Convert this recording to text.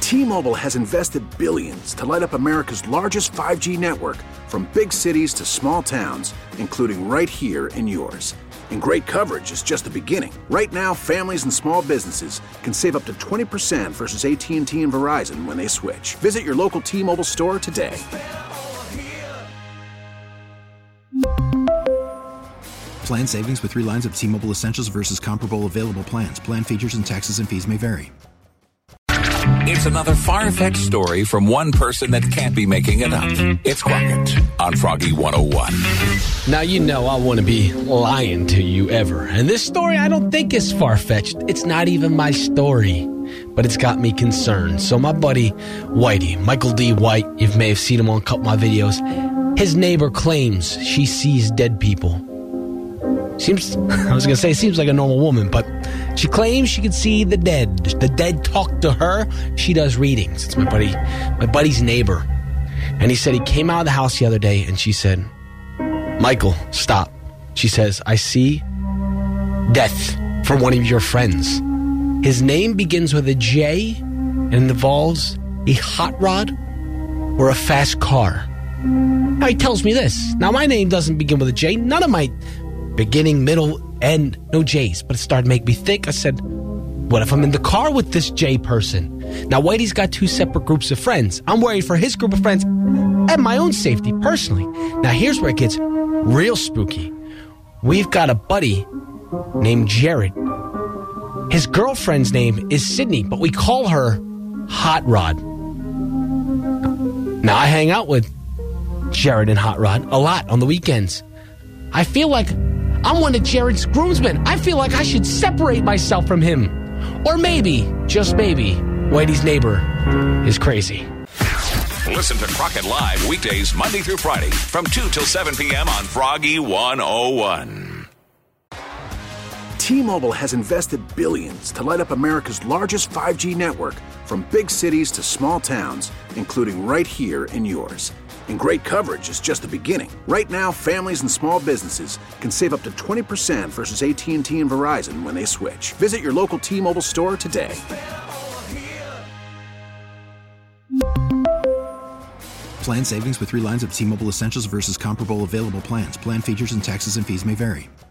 T-Mobile has invested billions to light up America's largest 5G network, from big cities to small towns, including right here in yours. And great coverage is just the beginning. Right now, families and small businesses can save up to 20% versus AT&T and Verizon when they switch. Visit your local T-Mobile store today. Plan savings with 3 lines of T-Mobile Essentials versus comparable available plans. Plan features and taxes and fees may vary. It's another far-fetched story from one person that can't be making it up. It's Crockett on Froggy 101. Now, you know I want to be lying to you ever. And this story I don't think is far-fetched. It's not even my story. But it's got me concerned. So my buddy Whitey, Michael D. White, you may have seen him on a couple of my videos. His neighbor claims she sees dead people. Seems like a normal woman, but she claims she can see the dead. The dead talk to her. She does readings. It's my buddy's neighbor. And he said he came out of the house the other day and she said, "Michael, stop." She says, "I see death for one of your friends. His name begins with a J and involves a hot rod or a fast car." Now he tells me this. Now my name doesn't begin with a J. None of my beginning, middle, end, no J's. But it started to make me think. I said, what if I'm in the car with this J person? Now, Whitey's got 2 separate groups of friends. I'm worried for his group of friends and my own safety personally. Now, here's where it gets real spooky. We've got a buddy named Jared. His girlfriend's name is Sydney, but we call her Hot Rod. Now, I hang out with Jared and Hot Rod a lot on the weekends. I feel like I'm one of Jared's groomsmen. I feel like I should separate myself from him. Or maybe, just maybe, Whitey's neighbor is crazy. Listen to Crockett Live weekdays Monday through Friday from 2 till 7 p.m. on Froggy 101. T-Mobile has invested billions to light up America's largest 5G network, from big cities to small towns, including right here in yours. And great coverage is just the beginning. Right now, families and small businesses can save up to 20% versus AT&T and Verizon when they switch. Visit your local T-Mobile store today. Plan savings with 3 lines of T-Mobile Essentials versus comparable available plans. Plan features and taxes and fees may vary.